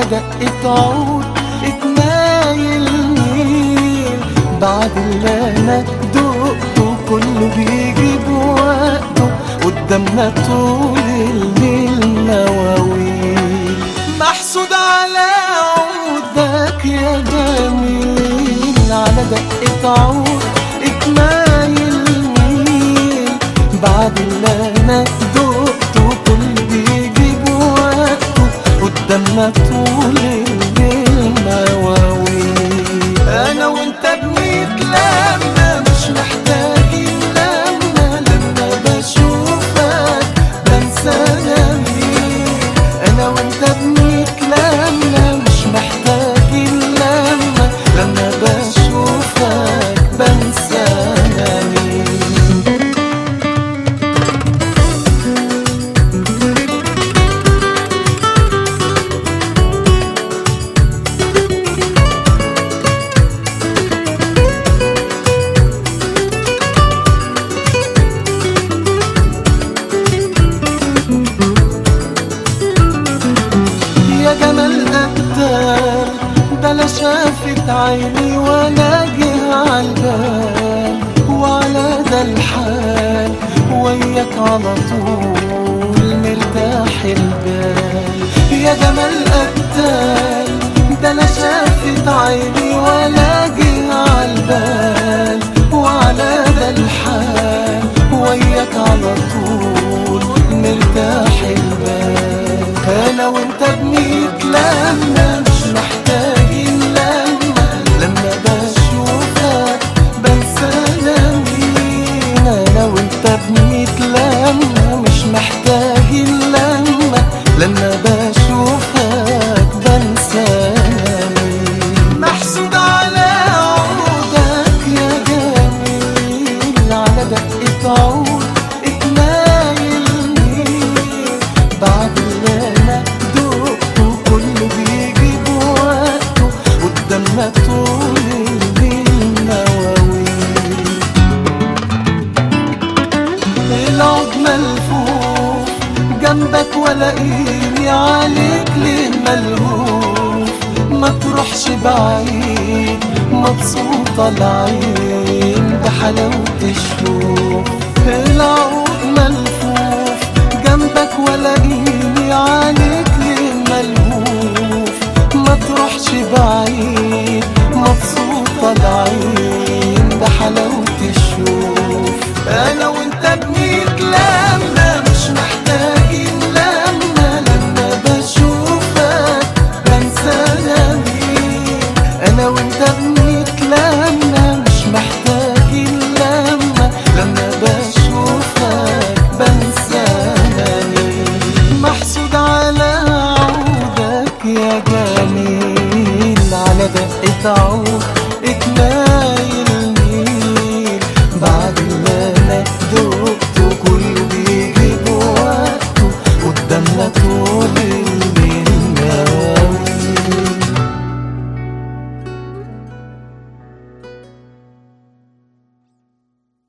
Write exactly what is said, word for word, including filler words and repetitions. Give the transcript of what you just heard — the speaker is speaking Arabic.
دقة عود اتنايل مين بعد اللي انا دقته كله بيجي بوقته قدامنا طول الليل مواويل. محسود على عودك يا جميل على دقة عود اتنايل مين بعد اللي انا دقته كله بيجي بوقته قدامنا طول الليل مواويل. انا وانت بنتلمى مش محتاجين لما لما بشوفك بنسى انا مين. انا وانت بنتلمى مش محتاجين لما لما بشوفك بنسى انا مين. يا جمال قدام ده لا شافت عيني ولا جه عالبال وعلى ده الحال وياك على طول مرتاح البال. يا جمال قدام ده لا شافت عيني ولا جه عالبال وعلى ده الحال وياك على طول مرتاح البال. انا وانت بنتلمى مش محتاجين لما لما بشوفك بنسى انا مين. انا وانت بنتلمى مش محتاجين لما لما بشوفك بنسى انا مين. محسود على عودك يا جميل على دقة عود اتنايل مين بعد اللي انا دقته كله بيجي بوقته قدامنا طول الليل مواويل. العود ملفوف جنبك ولاقيني عليك ليه ملهوف ما تروحش بعيد مبسوطة العين بحلاوة الشوف. العود ملفوف جنبك ولاقيني عليك ليه ملهوف ما تروحش بعيد مبسوطة العين بحلاوة